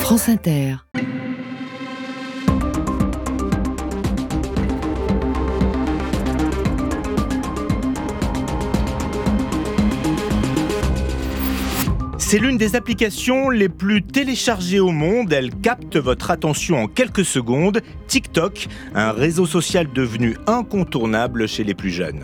France Inter. C'est l'une des applications les plus téléchargées au monde. Elle capte votre attention en quelques secondes. TikTok, un réseau social devenu incontournable chez les plus jeunes.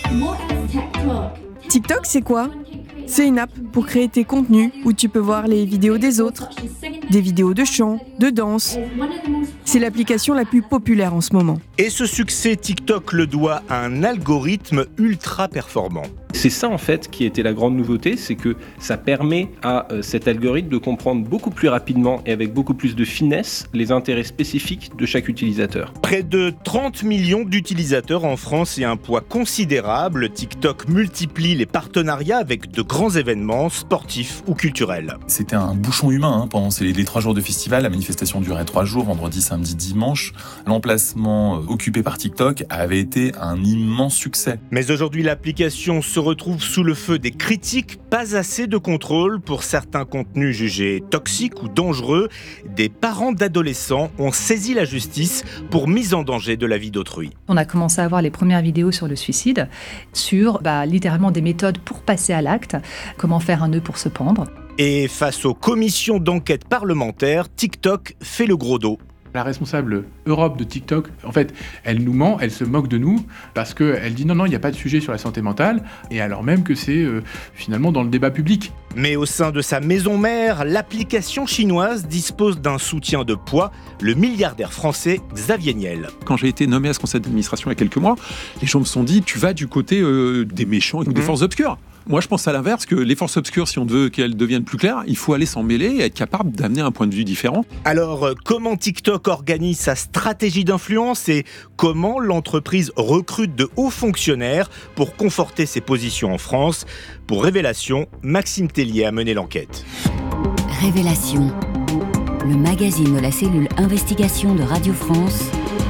TikTok, c'est quoi ? C'est une app pour créer tes contenus où tu peux voir les vidéos des autres, des vidéos de chant, de danse. C'est l'application la plus populaire en ce moment. Et ce succès, TikTok le doit à un algorithme ultra performant. C'est ça en fait qui était la grande nouveauté, c'est que ça permet à cet algorithme de comprendre beaucoup plus rapidement et avec beaucoup plus de finesse les intérêts spécifiques de chaque utilisateur. Près de 30 millions d'utilisateurs en France et un poids considérable, TikTok multiplie les partenariats avec de grands événements sportifs ou culturels. C'était un bouchon humain pendant les 3 jours de festival. La manifestation durait 3 jours, vendredi, samedi, dimanche. L'emplacement occupé par TikTok avait été un immense succès. Mais aujourd'hui, l'application se retrouve sous le feu des critiques. Pas assez de contrôle pour certains contenus jugés toxiques ou dangereux. Des parents d'adolescents ont saisi la justice pour mise en danger de la vie d'autrui. On a commencé à voir les premières vidéos sur le suicide, sur littéralement des méthodes pour passer à l'acte, comment faire un nœud pour se pendre. Et face aux commissions d'enquête parlementaires, TikTok fait le gros dos. La responsable Europe de TikTok, en fait, elle nous ment, elle se moque de nous parce qu'elle dit non, il n'y a pas de sujet sur la santé mentale, et alors même que c'est finalement dans le débat public. Mais au sein de sa maison mère, l'application chinoise dispose d'un soutien de poids, le milliardaire français Xavier Niel. Quand j'ai été nommé à ce conseil d'administration il y a quelques mois, les gens me sont dit, tu vas du côté des méchants et des forces obscures. Moi, je pense à l'inverse, que les forces obscures, si on veut qu'elles deviennent plus claires, il faut aller s'en mêler et être capable d'amener un point de vue différent. Alors, comment TikTok organise sa stratégie d'influence et comment l'entreprise recrute de hauts fonctionnaires pour conforter ses positions en France ? Pour Révélation, Maxime Tellier a mené l'enquête. Révélation, le magazine de la cellule investigation de Radio France,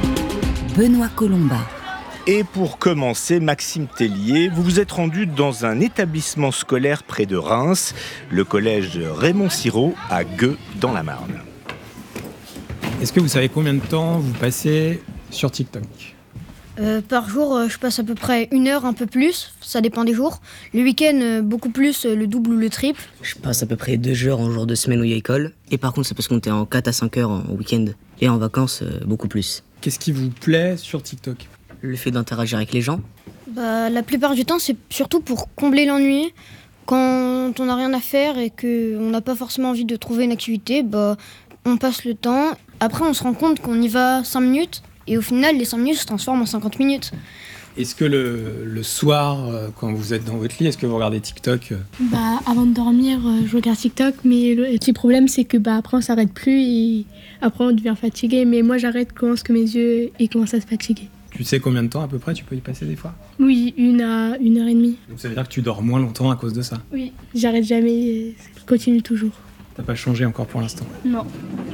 Benoît Colomba. Et pour commencer, Maxime Tellier, vous vous êtes rendu dans un établissement scolaire près de Reims, le collège Raymond Sirot à Gueux, dans la Marne. Est-ce que vous savez combien de temps vous passez sur TikTok ? Par jour, je passe à peu près 1 heure, un peu plus, ça dépend des jours. Le week-end, beaucoup plus, le double ou le triple. Je passe à peu près 2 heures en jour de semaine où il y a école. Et par contre, c'est parce qu'on était en 4 à 5 heures en week-end. Et en vacances, beaucoup plus. Qu'est-ce qui vous plaît sur TikTok ? Le fait d'interagir avec les gens. La plupart du temps, c'est surtout pour combler l'ennui. Quand on n'a rien à faire et qu'on n'a pas forcément envie de trouver une activité, on passe le temps. Après, on se rend compte qu'on y va 5 minutes et au final, les 5 minutes se transforment en 50 minutes. Est-ce que le soir, quand vous êtes dans votre lit, est-ce que vous regardez TikTok ? Avant de dormir, je regarde TikTok, mais le petit problème, c'est que après, on s'arrête plus et après, on devient fatigué. Mais moi, j'arrête quand mes yeux commencent à se fatiguer. Tu sais combien de temps à peu près tu peux y passer des fois ? Oui, 1 à 1 heure et demie. Donc ça veut dire que tu dors moins longtemps à cause de ça ? Oui, j'arrête jamais, je continue toujours. T'as pas changé encore pour l'instant ? Non.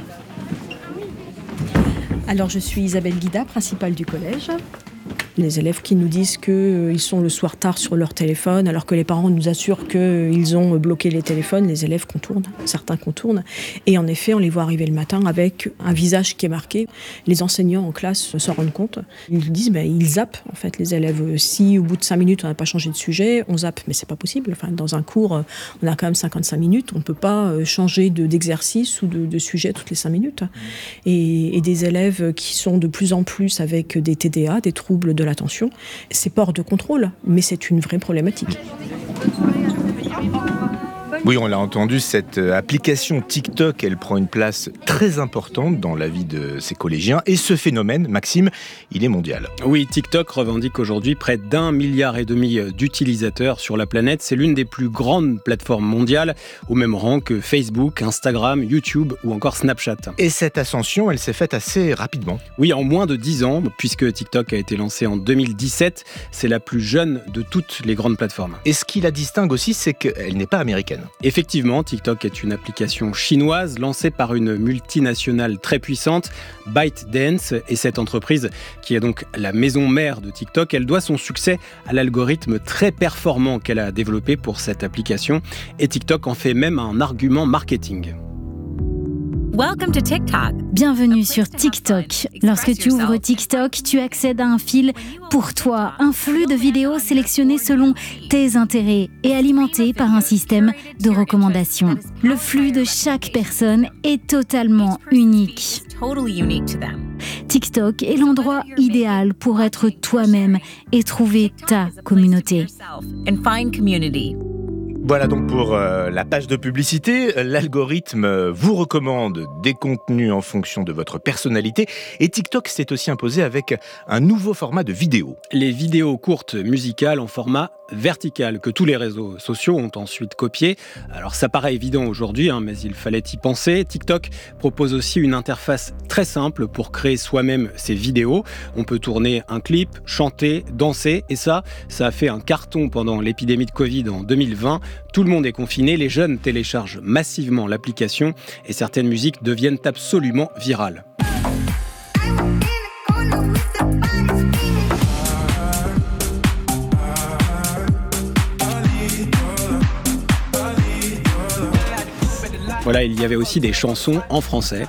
Alors je suis Isabelle Guida, principale du collège. Les élèves qui nous disent qu'ils sont le soir tard sur leur téléphone, alors que les parents nous assurent qu'ils ont bloqué les téléphones, les élèves contournent, certains contournent. Et en effet, on les voit arriver le matin avec un visage qui est marqué. Les enseignants en classe s'en rendent compte. Ils disent, ils zappent en fait les élèves. Si au bout de 5 minutes, on n'a pas changé de sujet, on zappe. Mais c'est pas possible. Enfin, dans un cours, on a quand même 55 minutes. On ne peut pas changer d'exercice ou de sujet toutes les 5 minutes. Et des élèves qui sont de plus en plus avec des TDA, des troubles de l'attention, c'est pas hors de contrôle, mais c'est une vraie problématique. Oui, on l'a entendu, cette application TikTok, elle prend une place très importante dans la vie de ces collégiens. Et ce phénomène, Maxime, il est mondial. Oui, TikTok revendique aujourd'hui près d'1,5 milliard d'utilisateurs sur la planète. C'est l'une des plus grandes plateformes mondiales, au même rang que Facebook, Instagram, YouTube ou encore Snapchat. Et cette ascension, elle s'est faite assez rapidement. Oui, en moins de 10 ans, puisque TikTok a été lancé en 2017. C'est la plus jeune de toutes les grandes plateformes. Et ce qui la distingue aussi, c'est qu'elle n'est pas américaine. Effectivement, TikTok est une application chinoise lancée par une multinationale très puissante, ByteDance, et cette entreprise, qui est donc la maison mère de TikTok, elle doit son succès à l'algorithme très performant qu'elle a développé pour cette application, et TikTok en fait même un argument marketing. Welcome to TikTok. Bienvenue sur TikTok. Lorsque tu ouvres TikTok, tu accèdes à un fil pour toi, un flux de vidéos sélectionnées selon tes intérêts et alimenté par un système de recommandations. Le flux de chaque personne est totalement unique. TikTok est l'endroit idéal pour être toi-même et trouver ta communauté. Voilà donc pour la page de publicité. L'algorithme vous recommande des contenus en fonction de votre personnalité. Et TikTok s'est aussi imposé avec un nouveau format de vidéo. Les vidéos courtes musicales en format vertical que tous les réseaux sociaux ont ensuite copié. Alors ça paraît évident aujourd'hui, mais il fallait y penser. TikTok propose aussi une interface très simple pour créer soi-même ses vidéos. On peut tourner un clip, chanter, danser et ça a fait un carton pendant l'épidémie de Covid en 2020. Tout le monde est confiné, les jeunes téléchargent massivement l'application et certaines musiques deviennent absolument virales. Voilà, il y avait aussi des chansons en français.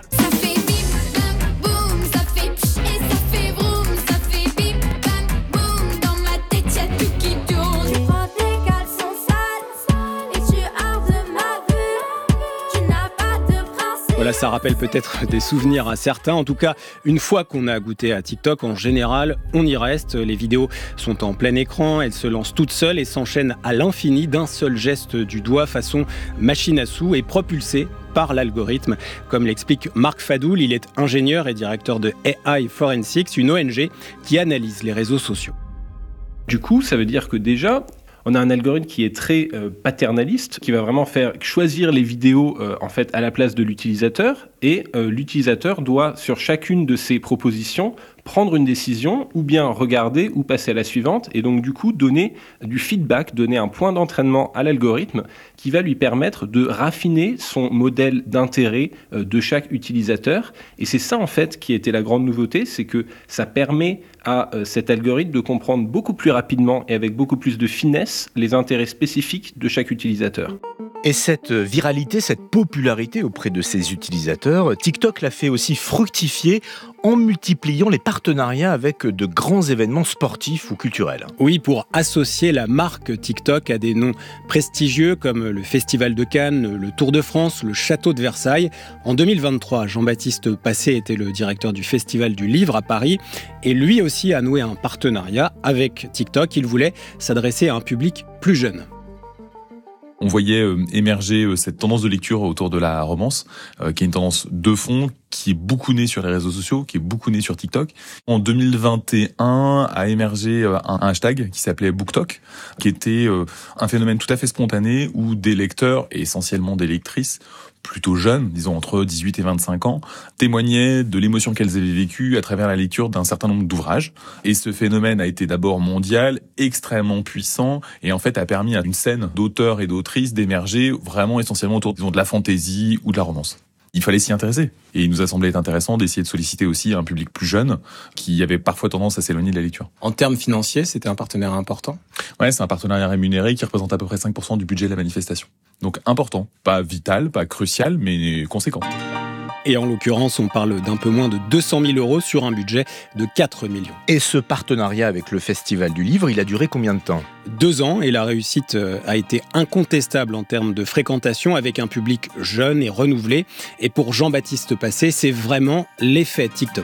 Voilà, ça rappelle peut-être des souvenirs à certains. En tout cas, une fois qu'on a goûté à TikTok, en général, on y reste. Les vidéos sont en plein écran, elles se lancent toutes seules et s'enchaînent à l'infini d'un seul geste du doigt façon machine à sous et propulsées par l'algorithme. Comme l'explique Marc Fadoul, il est ingénieur et directeur de AI Forensics, une ONG qui analyse les réseaux sociaux. Du coup, ça veut dire que déjà, on a un algorithme qui est très paternaliste, qui va vraiment faire choisir les vidéos en fait à la place de l'utilisateur, et l'utilisateur doit sur chacune de ces propositions prendre une décision, ou bien regarder ou passer à la suivante, et donc du coup donner du feedback, donner un point d'entraînement à l'algorithme qui va lui permettre de raffiner son modèle d'intérêt de chaque utilisateur. Et c'est ça en fait qui était la grande nouveauté, c'est que ça permet à cet algorithme de comprendre beaucoup plus rapidement et avec beaucoup plus de finesse les intérêts spécifiques de chaque utilisateur. Et cette viralité, cette popularité auprès de ses utilisateurs, TikTok l'a fait aussi fructifier en multipliant les partenariats avec de grands événements sportifs ou culturels. Oui, pour associer la marque TikTok à des noms prestigieux comme le Festival de Cannes, le Tour de France, le Château de Versailles. En 2023, Jean-Baptiste Passé était le directeur du Festival du Livre à Paris et lui aussi a noué un partenariat avec TikTok. Il voulait s'adresser à un public plus jeune. On voyait émerger cette tendance de lecture autour de la romance, qui est une tendance de fond, qui est beaucoup née sur les réseaux sociaux, qui est beaucoup née sur TikTok. En 2021 a émergé un hashtag qui s'appelait BookTok, qui était un phénomène tout à fait spontané où des lecteurs, et essentiellement des lectrices, plutôt jeunes, disons entre 18 et 25 ans, témoignaient de l'émotion qu'elles avaient vécue à travers la lecture d'un certain nombre d'ouvrages. Et ce phénomène a été d'abord mondial, extrêmement puissant, et en fait a permis à une scène d'auteurs et d'autrices d'émerger vraiment essentiellement autour, disons, de la fantaisie ou de la romance. Il fallait s'y intéresser. Et il nous a semblé être intéressant d'essayer de solliciter aussi un public plus jeune qui avait parfois tendance à s'éloigner de la lecture. En termes financiers, c'était un partenariat important ? Ouais, c'est un partenariat rémunéré qui représente à peu près 5% du budget de la manifestation. Donc important, pas vital, pas crucial, mais conséquent. Et en l'occurrence, on parle d'un peu moins de 200 000 € sur un budget de 4 millions. Et ce partenariat avec le Festival du Livre, il a duré combien de temps ? 2 ans, et la réussite a été incontestable en termes de fréquentation avec un public jeune et renouvelé. Et pour Jean-Baptiste Passé, c'est vraiment l'effet TikTok.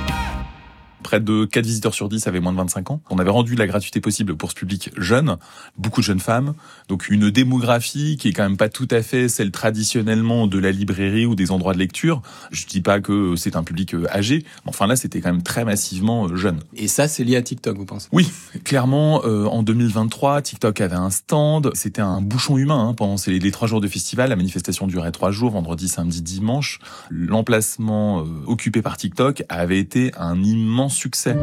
Près de 4 visiteurs sur 10 avaient moins de 25 ans. On avait rendu la gratuité possible pour ce public jeune, beaucoup de jeunes femmes, donc une démographie qui est quand même pas tout à fait celle traditionnellement de la librairie ou des endroits de lecture. Je dis pas que c'est un public âgé, mais enfin là c'était quand même très massivement jeune. Et ça c'est lié à TikTok, vous pensez ? Oui, clairement en 2023, TikTok avait un stand, c'était un bouchon humain pendant les 3 jours de festival, la manifestation durait 3 jours, vendredi, samedi, dimanche. L'emplacement occupé par TikTok avait été un immense succès.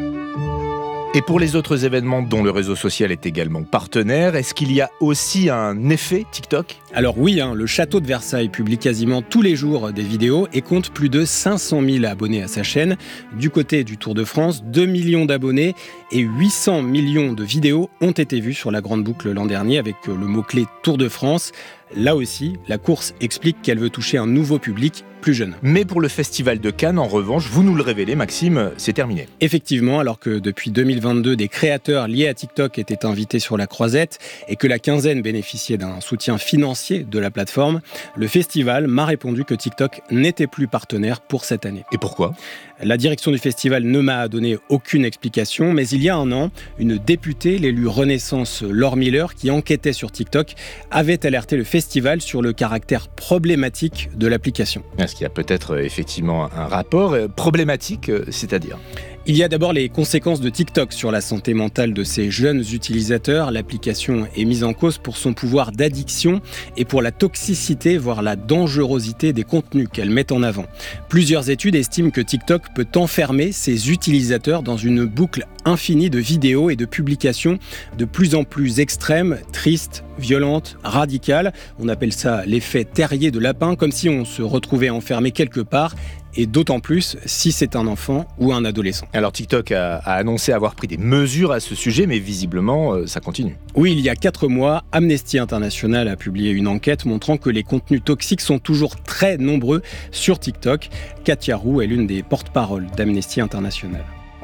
Et pour les autres événements dont le réseau social est également partenaire, est-ce qu'il y a aussi un effet TikTok ? Alors oui, le Château de Versailles publie quasiment tous les jours des vidéos et compte plus de 500 000 abonnés à sa chaîne. Du côté du Tour de France, 2 millions d'abonnés et 800 millions de vidéos ont été vues sur la Grande Boucle l'an dernier avec le mot-clé Tour de France. Là aussi, la course explique qu'elle veut toucher un nouveau public plus jeune. Mais pour le Festival de Cannes, en revanche, vous nous le révélez, Maxime, c'est terminé. Effectivement, alors que depuis 2022, des créateurs liés à TikTok étaient invités sur la croisette et que la quinzaine bénéficiait d'un soutien financier de la plateforme, le festival m'a répondu que TikTok n'était plus partenaire pour cette année. Et pourquoi ? La direction du festival ne m'a donné aucune explication, mais il y a un an, une députée, l'élue Renaissance Laure Miller, qui enquêtait sur TikTok, avait alerté le festival sur le caractère problématique de l'application. Est-ce qu'il y a peut-être effectivement un rapport problématique, c'est-à-dire ? Il y a d'abord les conséquences de TikTok sur la santé mentale de ses jeunes utilisateurs. L'application est mise en cause pour son pouvoir d'addiction et pour la toxicité, voire la dangerosité des contenus qu'elle met en avant. Plusieurs études estiment que TikTok peut enfermer ses utilisateurs dans une boucle infinie de vidéos et de publications de plus en plus extrêmes, tristes, violentes, radicales. On appelle ça l'effet terrier de lapin, comme si on se retrouvait enfermé quelque part, et d'autant plus si c'est un enfant ou un adolescent. Alors TikTok a annoncé avoir pris des mesures à ce sujet, mais visiblement ça continue. Oui, il y a 4 mois, Amnesty International a publié une enquête montrant que les contenus toxiques sont toujours très nombreux sur TikTok. Katia Roux est l'une des porte-paroles d'Amnesty International.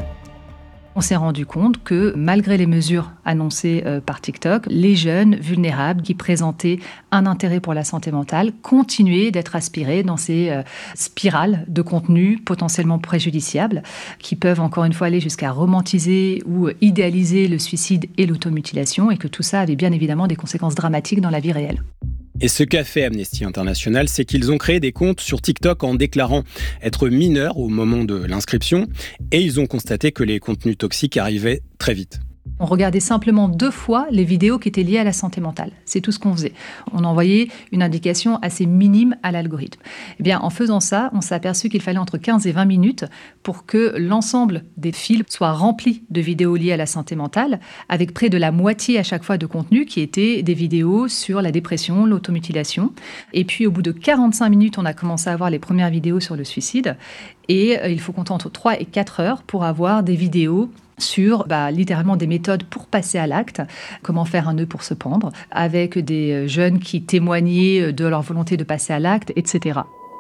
On s'est rendu compte que malgré les mesures annoncées par TikTok, les jeunes vulnérables qui présentaient un intérêt pour la santé mentale continuaient d'être aspirés dans ces spirales de contenus potentiellement préjudiciables qui peuvent encore une fois aller jusqu'à romantiser ou idéaliser le suicide et l'automutilation, et que tout ça avait bien évidemment des conséquences dramatiques dans la vie réelle. Et ce qu'a fait Amnesty International, c'est qu'ils ont créé des comptes sur TikTok en déclarant être mineurs au moment de l'inscription, et ils ont constaté que les contenus toxiques arrivaient très vite. On regardait simplement 2 fois les vidéos qui étaient liées à la santé mentale. C'est tout ce qu'on faisait. On envoyait une indication assez minime à l'algorithme. Eh bien, en faisant ça, on s'est aperçu qu'il fallait entre 15 et 20 minutes pour que l'ensemble des fils soit rempli de vidéos liées à la santé mentale, avec près de la moitié à chaque fois de contenu qui étaient des vidéos sur la dépression, l'automutilation. Et puis, au bout de 45 minutes, on a commencé à avoir les premières vidéos sur le suicide. Et il faut compter entre 3 et 4 heures pour avoir des vidéos sur littéralement des méthodes pour passer à l'acte, comment faire un nœud pour se pendre, avec des jeunes qui témoignaient de leur volonté de passer à l'acte, etc.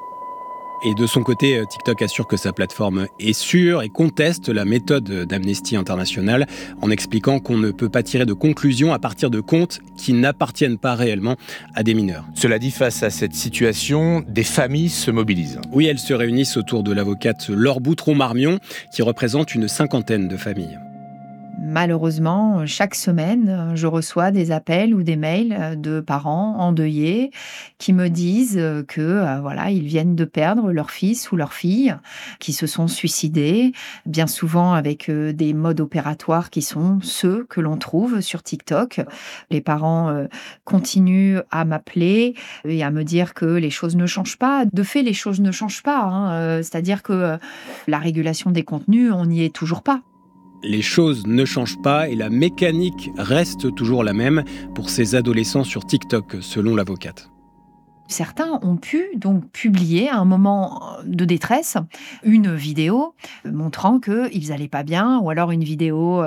Et de son côté, TikTok assure que sa plateforme est sûre et conteste la méthode d'Amnesty International en expliquant qu'on ne peut pas tirer de conclusions à partir de comptes qui n'appartiennent pas réellement à des mineurs. Cela dit, face à cette situation, des familles se mobilisent. Oui, elles se réunissent autour de l'avocate Laure Boutron-Marmion, qui représente une 50aine de familles. Malheureusement, chaque semaine, je reçois des appels ou des mails de parents endeuillés qui me disent que ils viennent de perdre leur fils ou leur fille, qui se sont suicidés, bien souvent avec des modes opératoires qui sont ceux que l'on trouve sur TikTok. Les parents continuent à m'appeler et à me dire que les choses ne changent pas. De fait, les choses ne changent pas. C'est-à-dire que la régulation des contenus, on n'y est toujours pas. Les choses ne changent pas et la mécanique reste toujours la même pour ces adolescents sur TikTok, selon l'avocate. Certains ont pu donc publier à un moment de détresse une vidéo montrant qu'ils n'allaient pas bien, ou alors une vidéo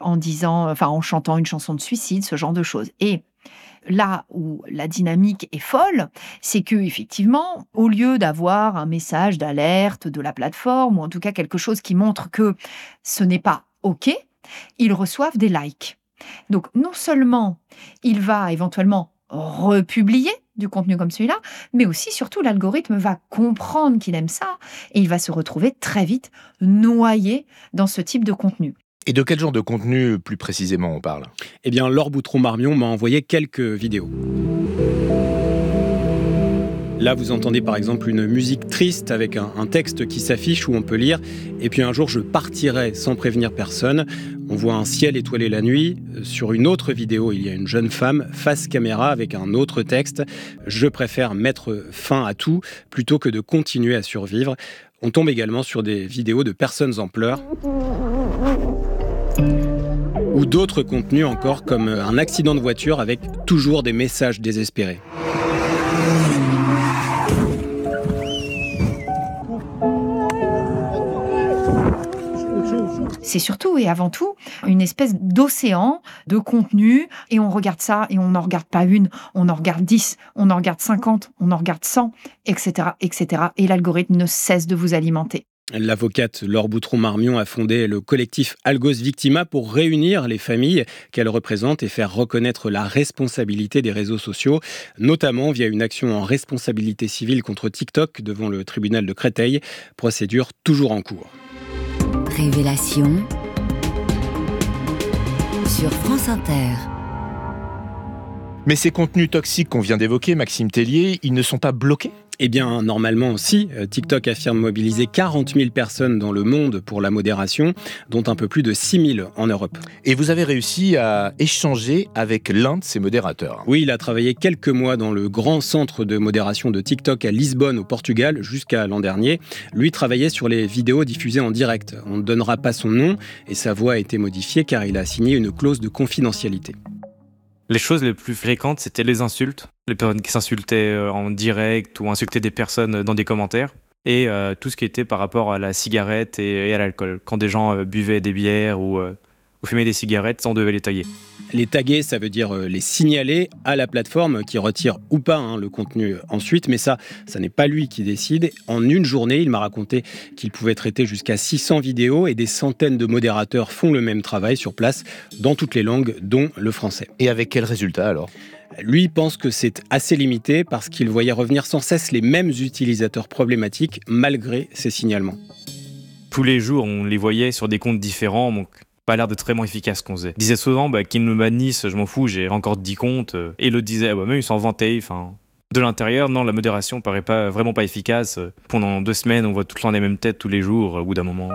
en chantant une chanson de suicide, ce genre de choses. Et là où la dynamique est folle, c'est que effectivement, au lieu d'avoir un message d'alerte de la plateforme, ou en tout cas quelque chose qui montre que ce n'est pas OK, ils reçoivent des likes. Donc non seulement il va éventuellement republier du contenu comme celui-là, mais aussi, surtout, l'algorithme va comprendre qu'il aime ça et il va se retrouver très vite noyé dans ce type de contenu. Et de quel genre de contenu plus précisément on parle ? Eh bien, Laure Boutron-Marmion m'a envoyé quelques vidéos. Là, vous entendez par exemple une musique triste avec un texte qui s'affiche où on peut lire « Et puis un jour, je partirai sans prévenir personne ». On voit un ciel étoilé la nuit. Sur une autre vidéo, il y a une jeune femme face caméra avec un autre texte « Je préfère mettre fin à tout plutôt que de continuer à survivre ». On tombe également sur des vidéos de personnes en pleurs ou d'autres contenus encore comme un accident de voiture avec toujours des messages désespérés. c'est surtout et avant tout une espèce d'océan de contenu et on regarde ça et on n'en regarde pas une, on en regarde 10, on en regarde 50, on en regarde 100, etc., etc. Et l'algorithme ne cesse de vous alimenter. L'avocate Laure Boutron-Marmion a fondé le collectif Algos Victima pour réunir les familles qu'elle représente et faire reconnaître la responsabilité des réseaux sociaux, notamment via une action en responsabilité civile contre TikTok devant le tribunal de Créteil, procédure toujours en cours. Révélation sur France Inter. Mais ces contenus toxiques qu'on vient d'évoquer, Maxime Tellier, ils ne sont pas bloqués ? Eh bien, normalement, si. TikTok affirme mobiliser 40 000 personnes dans le monde pour la modération, dont un peu plus de 6 000 en Europe. Et vous avez réussi à échanger avec l'un de ces modérateurs. Oui, il a travaillé quelques mois dans le grand centre de modération de TikTok à Lisbonne, au Portugal, jusqu'à l'an dernier. Lui travaillait sur les vidéos diffusées en direct. On ne donnera pas son nom et sa voix a été modifiée car il a signé une clause de confidentialité. Les choses les plus fréquentes, c'était les insultes. Les personnes qui s'insultaient en direct ou insultaient des personnes dans des commentaires. Et tout ce qui était par rapport à la cigarette et à l'alcool. Quand des gens buvaient des bières ou fumaient des cigarettes, on devait les taguer. Les taguer, ça veut dire les signaler à la plateforme qui retire ou pas le contenu ensuite. Mais ça n'est pas lui qui décide. En une journée, il m'a raconté qu'il pouvait traiter jusqu'à 600 vidéos et des centaines de modérateurs font le même travail sur place dans toutes les langues, dont le français. Et avec quel résultat alors ? Lui pense que c'est assez limité parce qu'il voyait revenir sans cesse les mêmes utilisateurs problématiques malgré ces signalements. Tous les jours, on les voyait sur des comptes différents, donc pas l'air de très efficace ce qu'on faisait. Il disait souvent qu'ils me bannissent, je m'en fous, j'ai encore 10 comptes. Et l'autre disait, même ils s'en vantaient. De l'intérieur, non, la modération paraît vraiment pas efficace. Pendant 2 semaines, on voit tout le temps les mêmes têtes tous les jours, au bout d'un moment.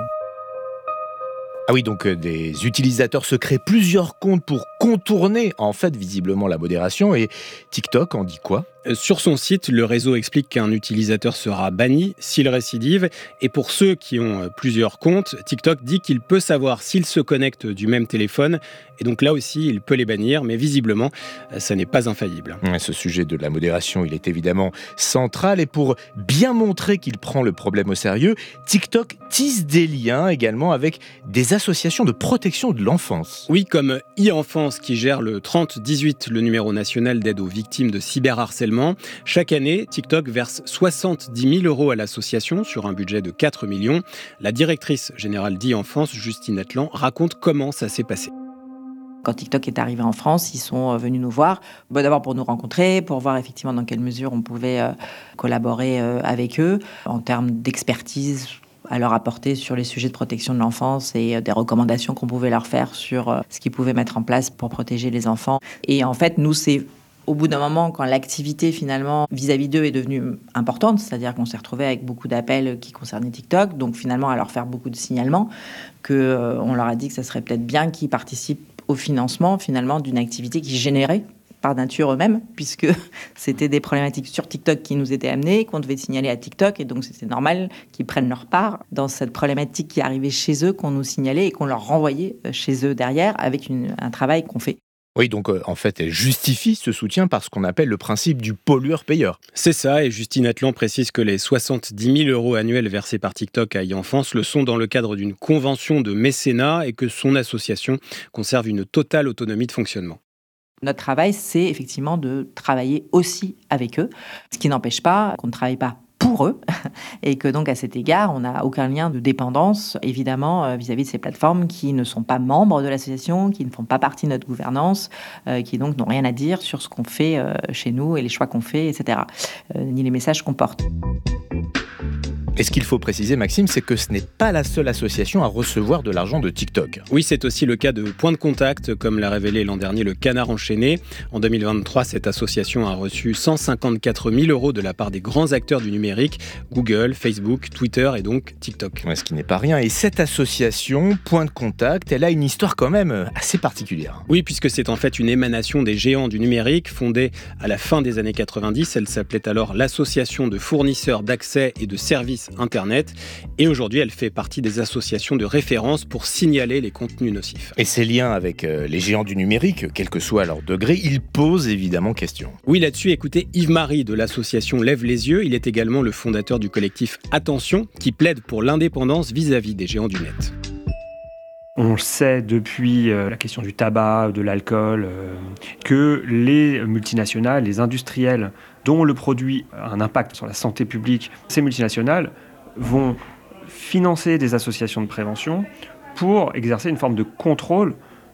Ah oui, donc des utilisateurs se créent plusieurs comptes pour contourner, en fait, visiblement la modération. Et TikTok en dit quoi ? Sur son site, le réseau explique qu'un utilisateur sera banni s'il récidive. Et pour ceux qui ont plusieurs comptes, TikTok dit qu'il peut savoir s'ils se connectent du même téléphone. Et donc là aussi, il peut les bannir, mais visiblement, ça n'est pas infaillible. Ce sujet de la modération, il est évidemment central. Et pour bien montrer qu'il prend le problème au sérieux, TikTok tisse des liens également avec des associations de protection de l'enfance. Oui, comme e-Enfance qui gère le 3018, le numéro national d'aide aux victimes de cyberharcèlement. Chaque année, TikTok verse 70 000 € à l'association sur un budget de 4 millions. La directrice générale d'e-Enfance, Justine Atlan, raconte comment ça s'est passé. Quand TikTok est arrivé en France, ils sont venus nous voir, d'abord pour nous rencontrer, pour voir effectivement dans quelle mesure on pouvait collaborer avec eux en termes d'expertise à leur apporter sur les sujets de protection de l'enfance et des recommandations qu'on pouvait leur faire sur ce qu'ils pouvaient mettre en place pour protéger les enfants. Et en fait, nous, c'est au bout d'un moment, quand l'activité finalement vis-à-vis d'eux est devenue importante, c'est-à-dire qu'on s'est retrouvé avec beaucoup d'appels qui concernaient TikTok, donc finalement à leur faire beaucoup de signalements, qu'on leur a dit que ça serait peut-être bien qu'ils participent au financement finalement d'une activité qui générait par nature eux-mêmes, puisque c'était des problématiques sur TikTok qui nous étaient amenées, qu'on devait signaler à TikTok, et donc c'était normal qu'ils prennent leur part dans cette problématique qui arrivait chez eux, qu'on nous signalait et qu'on leur renvoyait chez eux derrière avec un travail qu'on fait. Oui, donc en fait, elle justifie ce soutien par ce qu'on appelle le principe du pollueur-payeur. C'est ça, et Justine Atlan précise que les 70 000 € annuels versés par TikTok à e-Enfance le sont dans le cadre d'une convention de mécénat et que son association conserve une totale autonomie de fonctionnement. Notre travail, c'est effectivement de travailler aussi avec eux, ce qui n'empêche pas qu'on ne travaille pas pour eux, et que donc à cet égard, on n'a aucun lien de dépendance, évidemment, vis-à-vis de ces plateformes qui ne sont pas membres de l'association, qui ne font pas partie de notre gouvernance, qui donc n'ont rien à dire sur ce qu'on fait chez nous et les choix qu'on fait, etc., ni les messages qu'on porte. Et ce qu'il faut préciser, Maxime, c'est que ce n'est pas la seule association à recevoir de l'argent de TikTok. Oui, c'est aussi le cas de Point de Contact, comme l'a révélé l'an dernier le Canard enchaîné. En 2023, cette association a reçu 154 000 € de la part des grands acteurs du numérique, Google, Facebook, Twitter et donc TikTok. Ouais, ce qui n'est pas rien. Et cette association, Point de Contact, elle a une histoire quand même assez particulière. Oui, puisque c'est en fait une émanation des géants du numérique, fondée à la fin des années 90. Elle s'appelait alors l'Association de fournisseurs d'accès et de services Internet, et aujourd'hui elle fait partie des associations de référence pour signaler les contenus nocifs. Et ces liens avec les géants du numérique, quel que soit leur degré, ils posent évidemment question. Oui, là-dessus, écoutez Yves-Marie de l'association Lève les yeux, il est également le fondateur du collectif Attention, qui plaide pour l'indépendance vis-à-vis des géants du net. On sait depuis la question du tabac, de l'alcool, que les multinationales, les industriels dont le produit a un impact sur la santé publique, ces multinationales vont financer des associations de prévention pour exercer une forme de contrôle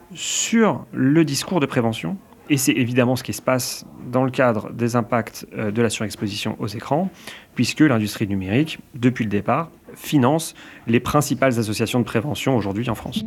sur le discours de prévention. Et c'est évidemment ce qui se passe dans le cadre des impacts de la surexposition aux écrans, puisque l'industrie numérique, depuis le départ, finance les principales associations de prévention aujourd'hui en France.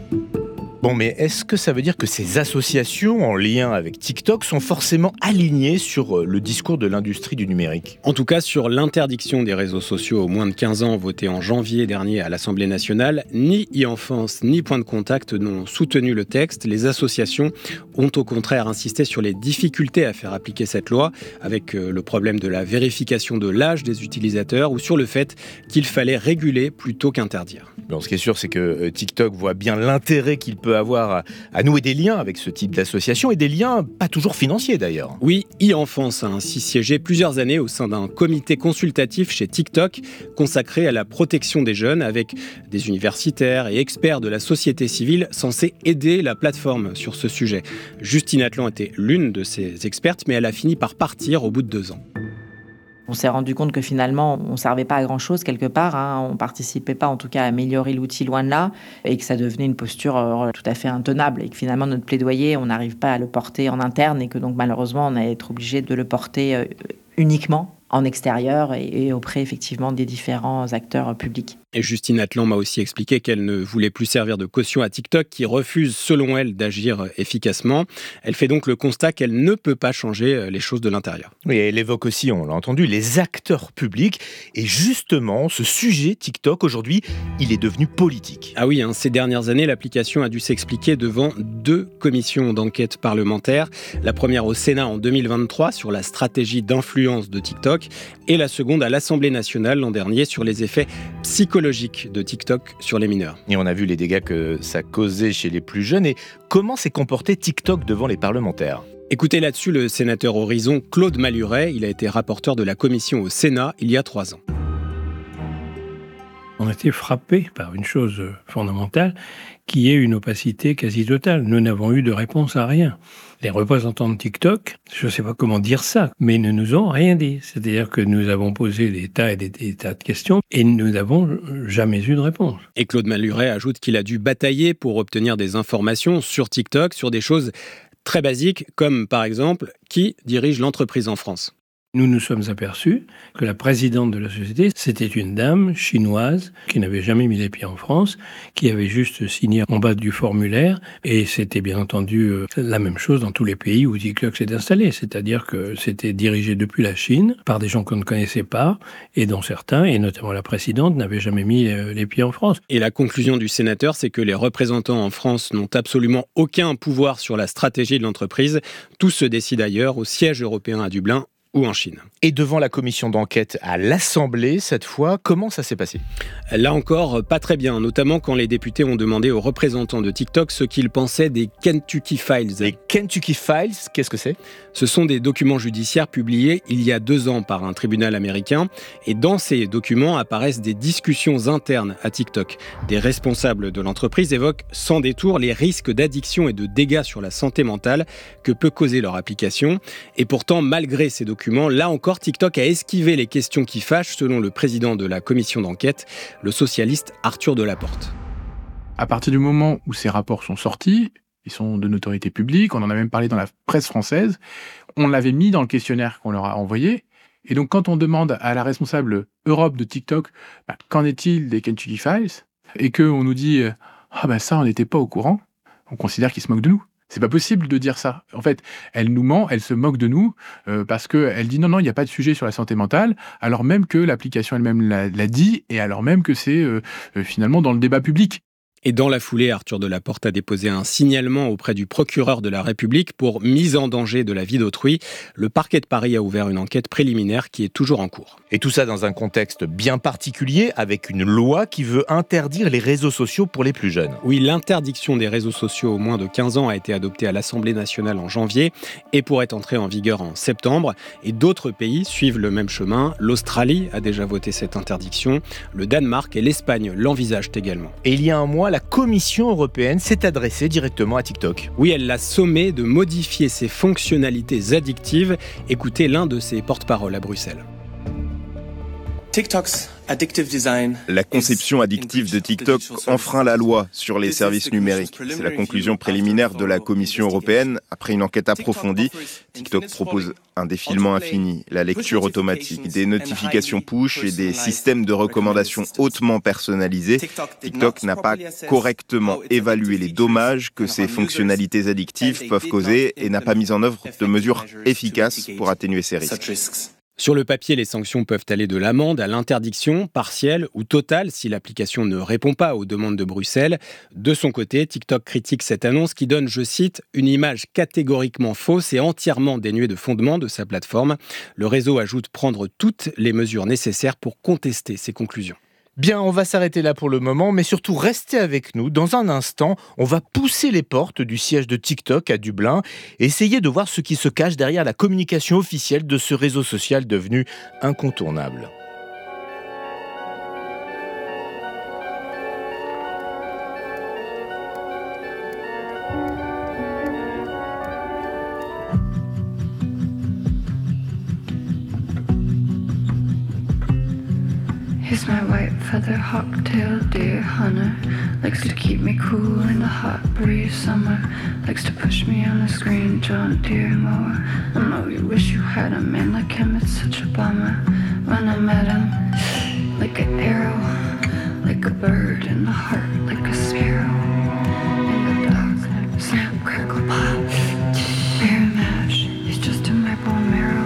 Bon, mais est-ce que ça veut dire que ces associations en lien avec TikTok sont forcément alignées sur le discours de l'industrie du numérique ? En tout cas, sur l'interdiction des réseaux sociaux aux moins de 15 ans votée en janvier dernier à l'Assemblée nationale, ni e-enfance ni Point de Contact n'ont soutenu le texte. Les associations ont au contraire insisté sur les difficultés à faire appliquer cette loi, avec le problème de la vérification de l'âge des utilisateurs ou sur le fait qu'il fallait réguler plutôt qu'interdire. Bon, ce qui est sûr, c'est que TikTok voit bien l'intérêt qu'il peut avoir à nouer des liens avec ce type d'association et des liens pas toujours financiers d'ailleurs. Oui, e-enfance a ainsi siégé plusieurs années au sein d'un comité consultatif chez TikTok consacré à la protection des jeunes avec des universitaires et experts de la société civile censés aider la plateforme sur ce sujet. Justine Atlan était l'une de ces expertes, mais elle a fini par partir au bout de 2 ans. On s'est rendu compte que finalement, on ne servait pas à grand-chose quelque part. On ne participait pas en tout cas à améliorer l'outil loin de là et que ça devenait une posture tout à fait intenable et que finalement notre plaidoyer, on n'arrive pas à le porter en interne et que donc malheureusement, on allait être obligé de le porter uniquement en extérieur et auprès effectivement des différents acteurs publics. Et Justine Atlan m'a aussi expliqué qu'elle ne voulait plus servir de caution à TikTok qui refuse selon elle d'agir efficacement. Elle fait donc le constat qu'elle ne peut pas changer les choses de l'intérieur. Oui, elle évoque aussi, on l'a entendu, les acteurs publics. Et justement, ce sujet TikTok aujourd'hui, il est devenu politique. Ah oui, ces dernières années, l'application a dû s'expliquer devant 2 commissions d'enquête parlementaires. La première au Sénat en 2023 sur la stratégie d'influence de TikTok et la seconde à l'Assemblée nationale l'an dernier sur les effets psychologique de TikTok sur les mineurs. Et on a vu les dégâts que ça causait chez les plus jeunes et comment s'est comporté TikTok devant les parlementaires. Écoutez là-dessus le sénateur Horizon Claude Maluret, il a été rapporteur de la commission au Sénat il y a 3 ans. On a été frappé par une chose fondamentale qui est une opacité quasi totale. Nous n'avons eu de réponse à rien. Les représentants de TikTok, je ne sais pas comment dire ça, mais ils ne nous ont rien dit. C'est-à-dire que nous avons posé des tas de questions et nous n'avons jamais eu de réponse. Et Claude Maluret ajoute qu'il a dû batailler pour obtenir des informations sur TikTok, sur des choses très basiques, comme par exemple, qui dirige l'entreprise en France. Nous nous sommes aperçus que la présidente de la société, c'était une dame chinoise qui n'avait jamais mis les pieds en France, qui avait juste signé en bas du formulaire. Et c'était bien entendu la même chose dans tous les pays où TikTok s'est installé. C'est-à-dire que c'était dirigé depuis la Chine par des gens qu'on ne connaissait pas et dont certains, et notamment la présidente, n'avaient jamais mis les pieds en France. Et la conclusion du sénateur, c'est que les représentants en France n'ont absolument aucun pouvoir sur la stratégie de l'entreprise. Tout se décide ailleurs, au siège européen à Dublin, ou en Chine. Et devant la commission d'enquête à l'Assemblée, cette fois, comment ça s'est passé ? Là encore, pas très bien, notamment quand les députés ont demandé aux représentants de TikTok ce qu'ils pensaient des Kentucky Files. Les Kentucky Files, qu'est-ce que c'est ? Ce sont des documents judiciaires publiés il y a 2 ans par un tribunal américain. Et dans ces documents apparaissent des discussions internes à TikTok. Des responsables de l'entreprise évoquent sans détour les risques d'addiction et de dégâts sur la santé mentale que peut causer leur application. Et pourtant, malgré ces documents, là encore, TikTok a esquivé les questions qui fâchent, selon le président de la commission d'enquête, le socialiste Arthur Delaporte. À partir du moment où ces rapports sont sortis, ils sont de notoriété publique, on en a même parlé dans la presse française, on l'avait mis dans le questionnaire qu'on leur a envoyé. Et donc, quand on demande à la responsable Europe de TikTok, qu'en est-il des Kentucky Files, et qu'on nous dit ça, on n'était pas au courant, on considère qu'ils se moquent de nous. C'est pas possible de dire ça. En fait, elle nous ment, elle se moque de nous parce qu'elle dit non, il n'y a pas de sujet sur la santé mentale, alors même que l'application elle-même l'a dit et alors même que c'est finalement dans le débat public. Et dans la foulée, Arthur Delaporte a déposé un signalement auprès du procureur de la République pour mise en danger de la vie d'autrui. Le parquet de Paris a ouvert une enquête préliminaire qui est toujours en cours. Et tout ça dans un contexte bien particulier, avec une loi qui veut interdire les réseaux sociaux pour les plus jeunes. Oui, l'interdiction des réseaux sociaux aux moins de 15 ans a été adoptée à l'Assemblée nationale en janvier et pourrait entrer en vigueur en septembre. Et d'autres pays suivent le même chemin. L'Australie a déjà voté cette interdiction. Le Danemark et l'Espagne l'envisagent également. Et il y a un mois, mois, la Commission européenne s'est adressée directement à TikTok. Oui, elle l'a sommé de modifier ses fonctionnalités addictives. Écoutez l'un de ses porte-parole à Bruxelles. La conception addictive de TikTok enfreint la loi sur les services numériques. C'est la conclusion préliminaire de la Commission européenne. Après une enquête approfondie, TikTok propose un défilement infini, la lecture automatique, des notifications push et des systèmes de recommandations hautement personnalisés. TikTok n'a pas correctement évalué les dommages que ces fonctionnalités addictives peuvent causer et n'a pas mis en œuvre de mesures efficaces pour atténuer ces risques. Sur le papier, les sanctions peuvent aller de l'amende à l'interdiction partielle ou totale si l'application ne répond pas aux demandes de Bruxelles. De son côté, TikTok critique cette annonce qui donne, je cite, une image catégoriquement fausse et entièrement dénuée de fondement de sa plateforme. Le réseau ajoute prendre toutes les mesures nécessaires pour contester ces conclusions. Bien, on va s'arrêter là pour le moment, mais surtout restez avec nous. Dans un instant, on va pousser les portes du siège de TikTok à Dublin et essayer de voir ce qui se cache derrière la communication officielle de ce réseau social devenu incontournable. He's my white feather hawk-tailed deer hunter. Likes to keep me cool in the hot breeze summer. Likes to push me on a screen John Deere mower. I know you wish you had a man like him, it's such a bummer. When I met him, like an arrow, like a bird in the heart, like a sparrow. In the dark, snap, crackle, pop, mirror match, he's just in my bone marrow.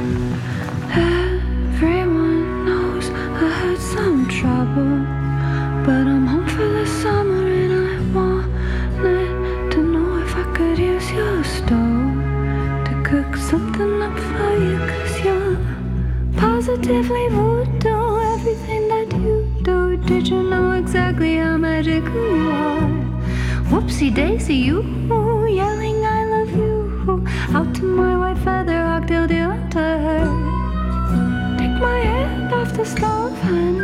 Everyone knows I had some trouble, but I'm home for the summer and I wanted to know if I could use your stove to cook something up for you, 'cause you're positively voodoo, everything that you do. Did you know exactly how magical you are? Whoopsie daisy, you yelling I love you out to my white feather hawk-tailed deer hunter. Take my hand off the stove, hun.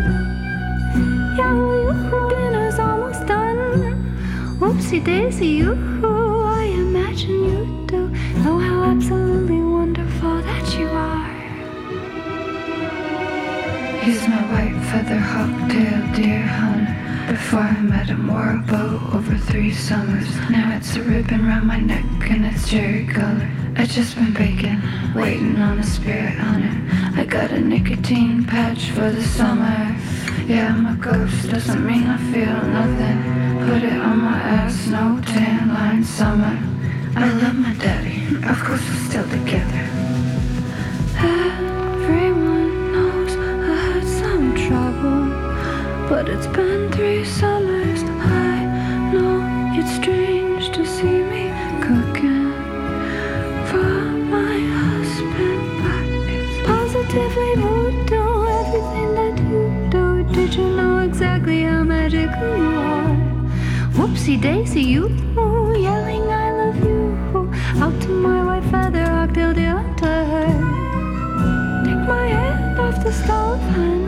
Yeah, dinner's almost done. Whoopsie daisy, you, I imagine you do know how absolutely wonderful that you are. He's my white feather hawk-tailed deer hunter. Before I met him, wore a bow over 3 summers. Now it's a ribbon round my neck and it's cherry color. I just been baking, waiting on a spirit hunter. I got a nicotine patch for the summer. Yeah, I'm a ghost, doesn't mean I feel nothing. Put it on my ass, no tan line summer. I love my daddy, of course we're still together. Everyone knows I had some trouble, but it's been 3 summers. I know it's strange to see me cooking for my husband, but it's positively voodoo, everything that you do. Did you know exactly how magical you are? Whoopsie daisy, you yelling I love you out to my white feather hawk-tailed deer hunter. Take my hand off the stove, hun.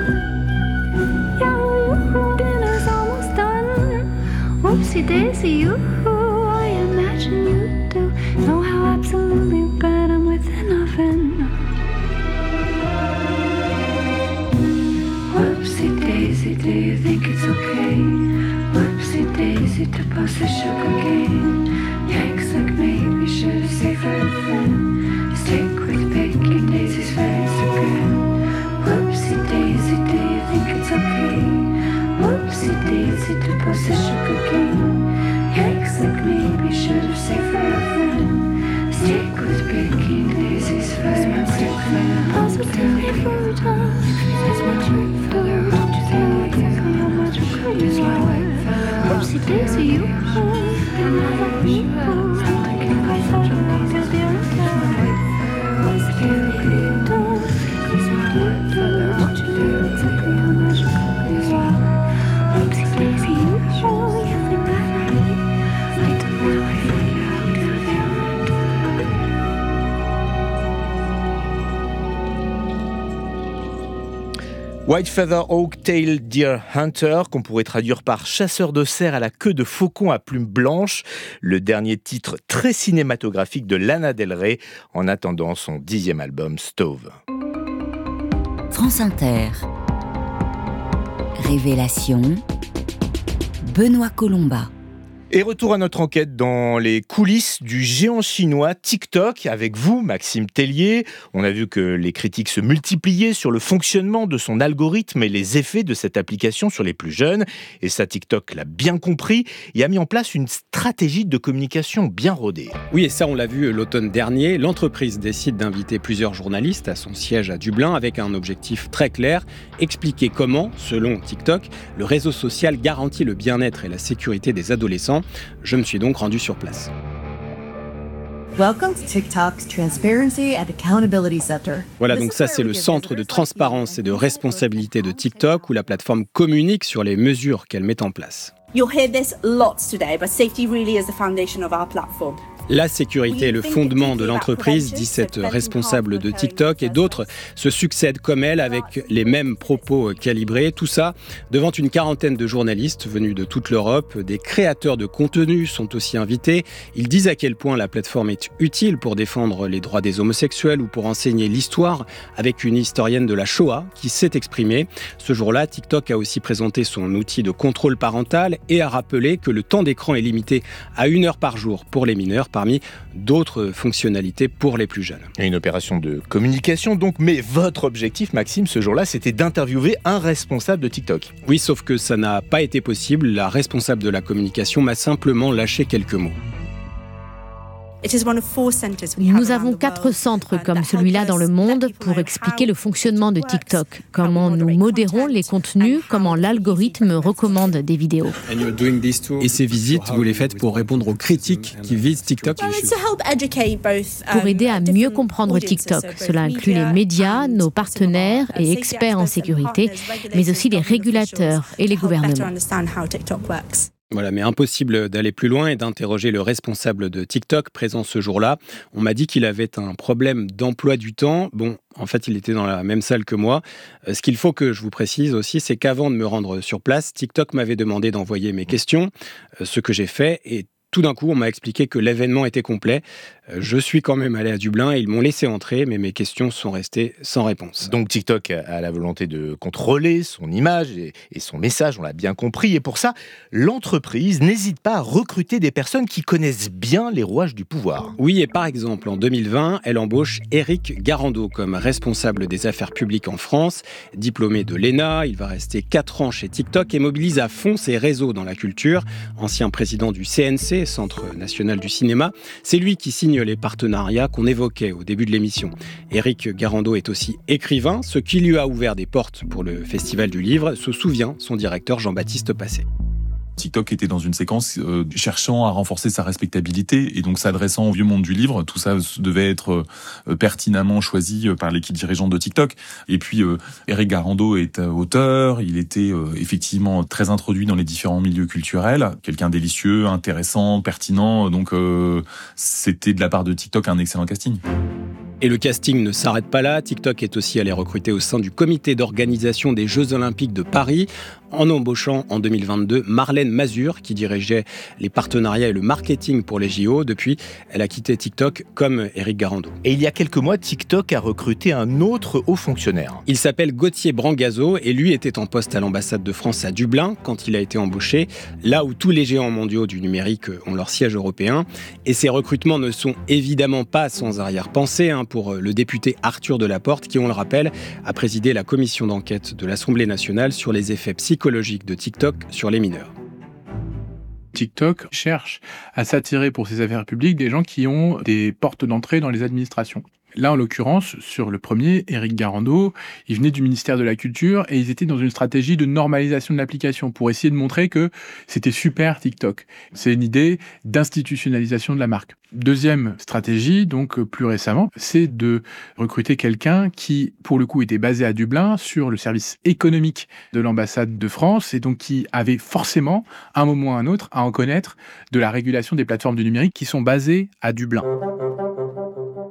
Yeah, dinner's almost done. Whoopsie daisy, you, I imagine you do know how absolutely bad I'm with an oven. Whoopsie daisy, do you think it's okay? Whoopsie daisy to bust a sugar cane. Yikes, like maybe should've saved for a friend. Steak with bacon, daisy's face again. Whoopsie daisy, do you think it's okay? Whoopsie daisy to bust a sugar cane. Yikes, like maybe should've saved for a friend. Steak with bacon, daisy's face again. Positively fertile, it's my white feather hawk-tailed deer hunter. It's my white feather hawk-tailed daisy, you and I love you. Like a white feather hawk-tailed deer hunter. It's my white feather hawk-tailed deer hunter. Whoopsie daisy, you, you think I love you. I don't know if I feel hawk-tailed deer hunter. White Feather Oak Tail Deer Hunter, qu'on pourrait traduire par chasseur de cerfs à la queue de faucon à plumes blanches, le dernier titre très cinématographique de Lana Del Rey, en attendant son 10e album Stove. France Inter. Révélation. Benoît Colomba. Et retour à notre enquête dans les coulisses du géant chinois TikTok avec vous, Maxime Tellier. On a vu que les critiques se multipliaient sur le fonctionnement de son algorithme et les effets de cette application sur les plus jeunes. Et ça, TikTok l'a bien compris et a mis en place une stratégie de communication bien rodée. Oui, et ça, on l'a vu l'automne dernier. L'entreprise décide d'inviter plusieurs journalistes à son siège à Dublin avec un objectif très clair, expliquer comment, selon TikTok, le réseau social garantit le bien-être et la sécurité des adolescents. Je me suis donc rendu sur place. Welcome to TikTok's Transparency and Accountability Center. Voilà, donc ça c'est le centre de transparence et de responsabilité de TikTok où la plateforme communique sur les mesures qu'elle met en place. You'll hear this lots today, but safety really is the foundation of our platform. La sécurité est le fondement de l'entreprise, dit cette responsable de TikTok, et d'autres se succèdent comme elle avec les mêmes propos calibrés. Tout ça devant une quarantaine de journalistes venus de toute l'Europe. Des créateurs de contenu sont aussi invités. Ils disent à quel point la plateforme est utile pour défendre les droits des homosexuels ou pour enseigner l'histoire avec une historienne de la Shoah qui s'est exprimée. Ce jour-là, TikTok a aussi présenté son outil de contrôle parental et a rappelé que le temps d'écran est limité à 1 heure par jour pour les mineurs, parmi d'autres fonctionnalités pour les plus jeunes. Et une opération de communication donc, mais votre objectif, Maxime, ce jour-là, c'était d'interviewer un responsable de TikTok. Oui, sauf que ça n'a pas été possible. La responsable de la communication m'a simplement lâché quelques mots. Nous avons 4 centres comme celui-là dans le monde pour expliquer le fonctionnement de TikTok, comment nous modérons les contenus, comment l'algorithme recommande des vidéos. Et ces visites, vous les faites pour répondre aux critiques qui visent TikTok? Pour aider à mieux comprendre TikTok. Cela inclut les médias, nos partenaires et experts en sécurité, mais aussi les régulateurs et les gouvernements. Voilà, mais impossible d'aller plus loin et d'interroger le responsable de TikTok présent ce jour-là. On m'a dit qu'il avait un problème d'emploi du temps. Bon, en fait, il était dans la même salle que moi. Ce qu'il faut que je vous précise aussi, c'est qu'avant de me rendre sur place, TikTok m'avait demandé d'envoyer mes questions, ce que j'ai fait, et tout d'un coup, on m'a expliqué que l'événement était complet. Je suis quand même allé à Dublin et ils m'ont laissé entrer, mais mes questions sont restées sans réponse. Donc TikTok a la volonté de contrôler son image et son message, on l'a bien compris. Et pour ça, l'entreprise n'hésite pas à recruter des personnes qui connaissent bien les rouages du pouvoir. Oui, et par exemple, en 2020, elle embauche Éric Garando comme responsable des affaires publiques en France. Diplômé de l'ENA, il va rester 4 ans chez TikTok et mobilise à fond ses réseaux dans la culture. Ancien président du CNC, Centre National du Cinéma, c'est lui qui signe les partenariats qu'on évoquait au début de l'émission. Éric Garando est aussi écrivain, ce qui lui a ouvert des portes pour le Festival du Livre, se souvient son directeur Jean-Baptiste Passé. TikTok était dans une séquence cherchant à renforcer sa respectabilité et donc s'adressant au vieux monde du livre. Tout ça devait être pertinemment choisi par l'équipe dirigeante de TikTok. Et puis, Éric Garando est auteur. Il était effectivement très introduit dans les différents milieux culturels. Quelqu'un délicieux, intéressant, pertinent. Donc, c'était de la part de TikTok un excellent casting. Et le casting ne s'arrête pas là. TikTok est aussi allé recruter au sein du comité d'organisation des Jeux Olympiques de Paris, en embauchant en 2022 Marlène Mazur, qui dirigeait les partenariats et le marketing pour les JO. Depuis, elle a quitté TikTok comme Éric Garando. Et il y a quelques mois, TikTok a recruté un autre haut fonctionnaire. Il s'appelle Gauthier Brangazo et lui était en poste à l'ambassade de France à Dublin quand il a été embauché, là où tous les géants mondiaux du numérique ont leur siège européen. Et ces recrutements ne sont évidemment pas sans arrière-pensée pour le député Arthur Delaporte, qui, on le rappelle, a présidé la commission d'enquête de l'Assemblée nationale sur les effets psychologiques de TikTok sur les mineurs. TikTok cherche à s'attirer pour ses affaires publiques des gens qui ont des portes d'entrée dans les administrations. Là, en l'occurrence, sur le premier, Éric Garando, il venait du ministère de la Culture et ils étaient dans une stratégie de normalisation de l'application pour essayer de montrer que c'était super TikTok. C'est une idée d'institutionnalisation de la marque. Deuxième stratégie, donc plus récemment, c'est de recruter quelqu'un qui, pour le coup, était basé à Dublin sur le service économique de l'ambassade de France et donc qui avait forcément, à un moment ou à un autre, à en connaître de la régulation des plateformes du numérique qui sont basées à Dublin.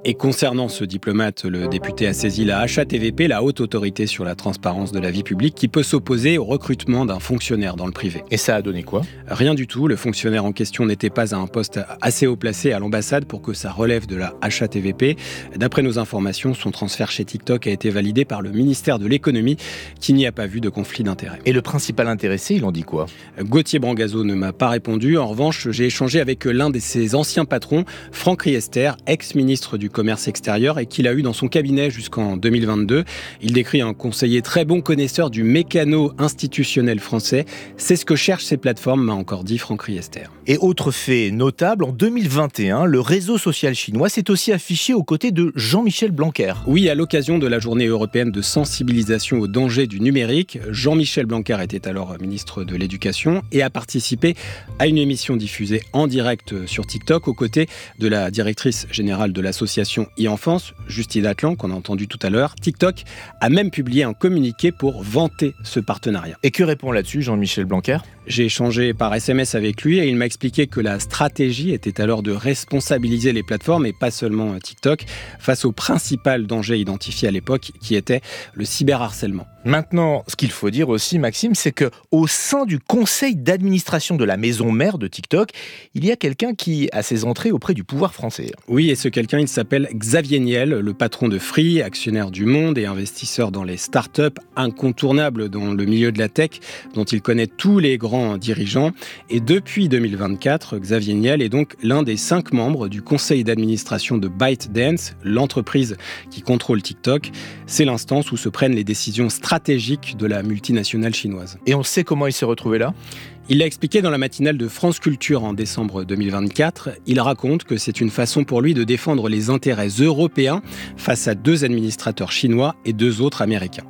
Et concernant ce diplomate, le député a saisi la HATVP, la haute autorité sur la transparence de la vie publique, qui peut s'opposer au recrutement d'un fonctionnaire dans le privé. Et ça a donné quoi ? Rien du tout. Le fonctionnaire en question n'était pas à un poste assez haut placé à l'ambassade pour que ça relève de la HATVP. D'après nos informations, son transfert chez TikTok a été validé par le ministère de l'économie, qui n'y a pas vu de conflit d'intérêts. Et le principal intéressé, il en dit quoi ? Gauthier Brangazo ne m'a pas répondu. En revanche, j'ai échangé avec l'un de ses anciens patrons, Franck Riester, ex-ministre du Commerce extérieur et qu'il a eu dans son cabinet jusqu'en 2022. Il décrit un conseiller très bon connaisseur du mécano institutionnel français. C'est ce que cherchent ces plateformes, m'a encore dit Franck Riester. Et autre fait notable, en 2021, le réseau social chinois s'est aussi affiché aux côtés de Jean-Michel Blanquer. Oui, à l'occasion de la journée européenne de sensibilisation aux dangers du numérique, Jean-Michel Blanquer était alors ministre de l'Éducation et a participé à une émission diffusée en direct sur TikTok aux côtés de la directrice générale de l'association e-enfance, Justine Atlan, qu'on a entendu tout à l'heure. TikTok a même publié un communiqué pour vanter ce partenariat. Et que répond là-dessus Jean-Michel Blanquer ? J'ai échangé par SMS avec lui et il m'a expliqué que la stratégie était alors de responsabiliser les plateformes et pas seulement TikTok face au principal danger identifié à l'époque qui était le cyberharcèlement. Maintenant, ce qu'il faut dire aussi, Maxime, c'est qu'au sein du conseil d'administration de la maison mère de TikTok, il y a quelqu'un qui a ses entrées auprès du pouvoir français. Oui, et ce quelqu'un, il s'appelle Xavier Niel, le patron de Free, actionnaire du Monde et investisseur dans les startups, incontournable dans le milieu de la tech, dont il connaît tous les grands dirigeants. Et depuis 2024, Xavier Niel est donc l'un des 5 membres du conseil d'administration de ByteDance, l'entreprise qui contrôle TikTok. C'est l'instance où se prennent les décisions stratégiques de la multinationale chinoise. Et on sait comment il s'est retrouvé là ? Il l'a expliqué dans la matinale de France Culture en décembre 2024. Il raconte que c'est une façon pour lui de défendre les intérêts européens face à 2 administrateurs chinois et 2 autres américains.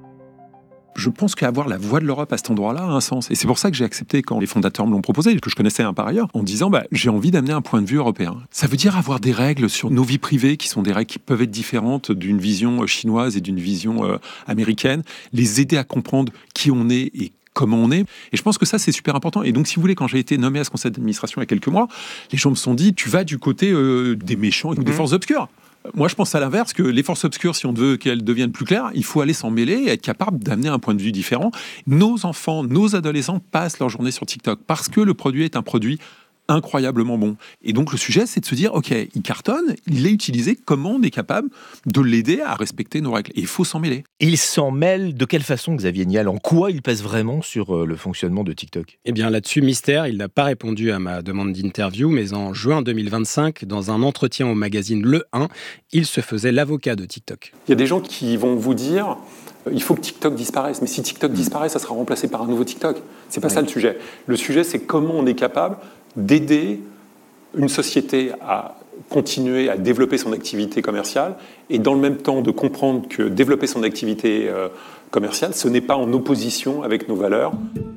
Je pense qu'avoir la voix de l'Europe à cet endroit-là a un sens. Et c'est pour ça que j'ai accepté quand les fondateurs me l'ont proposé, que je connaissais par ailleurs, en disant j'ai envie d'amener un point de vue européen. Ça veut dire avoir des règles sur nos vies privées qui sont des règles qui peuvent être différentes d'une vision chinoise et d'une vision américaine, les aider à comprendre qui on est et comment on est. Et je pense que ça, c'est super important. Et donc, si vous voulez, quand j'ai été nommé à ce conseil d'administration il y a quelques mois, les gens me sont dit, tu vas du côté des méchants ou des forces obscures. Moi, je pense à l'inverse, que les forces obscures, si on veut qu'elles deviennent plus claires, il faut aller s'en mêler et être capable d'amener un point de vue différent. Nos enfants, nos adolescents passent leur journée sur TikTok parce que le produit est un produit incroyablement bon. Et donc le sujet, c'est de se dire, ok, il cartonne, il est utilisé, comment on est capable de l'aider à respecter nos règles ? Et il faut s'en mêler. Et il s'en mêle de quelle façon, Xavier Niel ? En quoi il pèse vraiment sur le fonctionnement de TikTok ? Eh bien là-dessus, mystère, il n'a pas répondu à ma demande d'interview, mais en juin 2025, dans un entretien au magazine Le 1, il se faisait l'avocat de TikTok. Il y a des gens qui vont vous dire, il faut que TikTok disparaisse. Mais si TikTok disparaît, ça sera remplacé par un nouveau TikTok. C'est pas ça le sujet. Le sujet, c'est comment on est capable d'aider une société à continuer à développer son activité commerciale et dans le même temps de comprendre que développer son activité commerciale, ce n'est pas en opposition avec nos valeurs.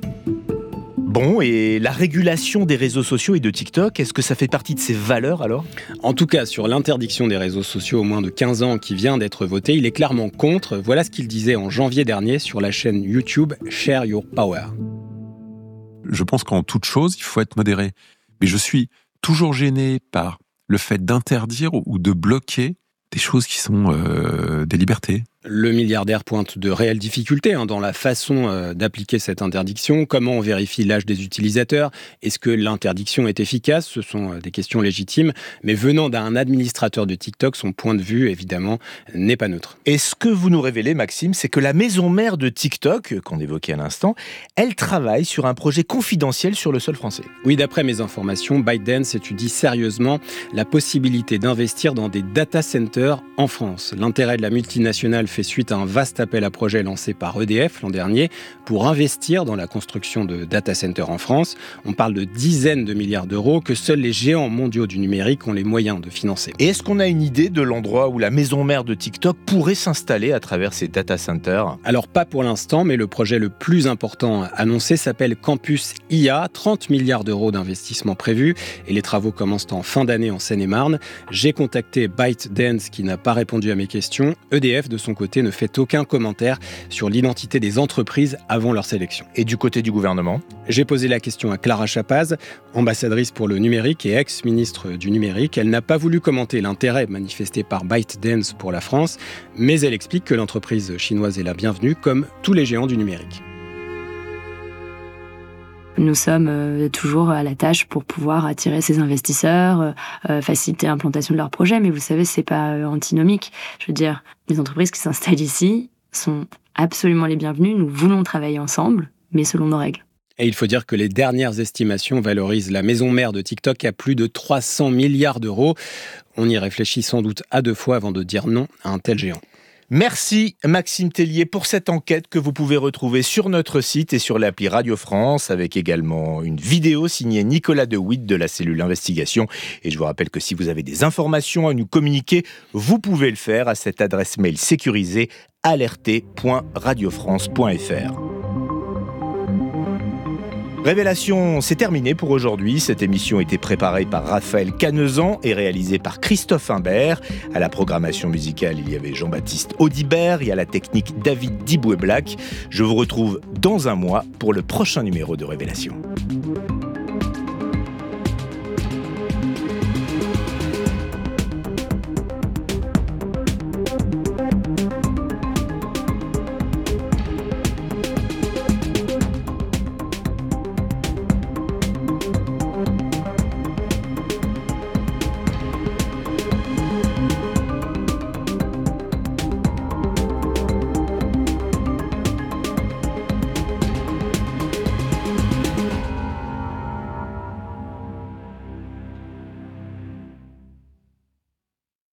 Bon, et la régulation des réseaux sociaux et de TikTok, est-ce que ça fait partie de ces valeurs alors ? En tout cas, sur l'interdiction des réseaux sociaux aux moins de 15 ans qui vient d'être votée, il est clairement contre. Voilà ce qu'il disait en janvier dernier sur la chaîne YouTube Share Your Power. Je pense qu'en toute chose, il faut être modéré. Mais je suis toujours gêné par le fait d'interdire ou de bloquer des choses qui sont des libertés. Le milliardaire pointe de réelles difficultés dans la façon d'appliquer cette interdiction. Comment on vérifie l'âge des utilisateurs ? Est-ce que l'interdiction est efficace ? Ce sont des questions légitimes. Mais venant d'un administrateur de TikTok, son point de vue, évidemment, n'est pas neutre. Et ce que vous nous révélez, Maxime, c'est que la maison mère de TikTok, qu'on évoquait à l'instant, elle travaille sur un projet confidentiel sur le sol français. Oui, d'après mes informations, ByteDance étudie sérieusement la possibilité d'investir dans des data centers en France. L'intérêt de la multinationale fait suite à un vaste appel à projet lancé par EDF l'an dernier pour investir dans la construction de data centers en France. On parle de dizaines de milliards d'euros que seuls les géants mondiaux du numérique ont les moyens de financer. Et est-ce qu'on a une idée de l'endroit où la maison mère de TikTok pourrait s'installer à travers ces data centers ? Alors pas pour l'instant, mais le projet le plus important annoncé s'appelle Campus IA, 30 milliards d'euros d'investissement prévus et les travaux commencent en fin d'année en Seine-et-Marne. J'ai contacté ByteDance qui n'a pas répondu à mes questions. EDF de son côté côté, ne fait aucun commentaire sur l'identité des entreprises avant leur sélection. Et du côté du gouvernement ? J'ai posé la question à Clara Chapaz, ambassadrice pour le numérique et ex-ministre du numérique. Elle n'a pas voulu commenter l'intérêt manifesté par ByteDance pour la France, mais elle explique que l'entreprise chinoise est la bienvenue, comme tous les géants du numérique. Nous sommes toujours à la tâche pour pouvoir attirer ces investisseurs, faciliter l'implantation de leurs projets, mais vous savez, c'est pas antinomique. Je veux dire, les entreprises qui s'installent ici sont absolument les bienvenues. Nous voulons travailler ensemble, mais selon nos règles. Et il faut dire que les dernières estimations valorisent la maison mère de TikTok à plus de 300 milliards d'euros. On y réfléchit sans doute à 2 fois avant de dire non à un tel géant. Merci Maxime Tellier pour cette enquête que vous pouvez retrouver sur notre site et sur l'appli Radio France, avec également une vidéo signée Nicolas De Witt de la cellule Investigation. Et je vous rappelle que si vous avez des informations à nous communiquer, vous pouvez le faire à cette adresse mail sécurisée alerté.radiofrance.fr. Révélation, c'est terminé pour aujourd'hui. Cette émission a été préparée par Raphaël Canezan et réalisée par Christophe Imbert. À la programmation musicale, il y avait Jean-Baptiste Audibert et à la technique David Diboué-Black. Je vous retrouve dans un mois pour le prochain numéro de Révélation.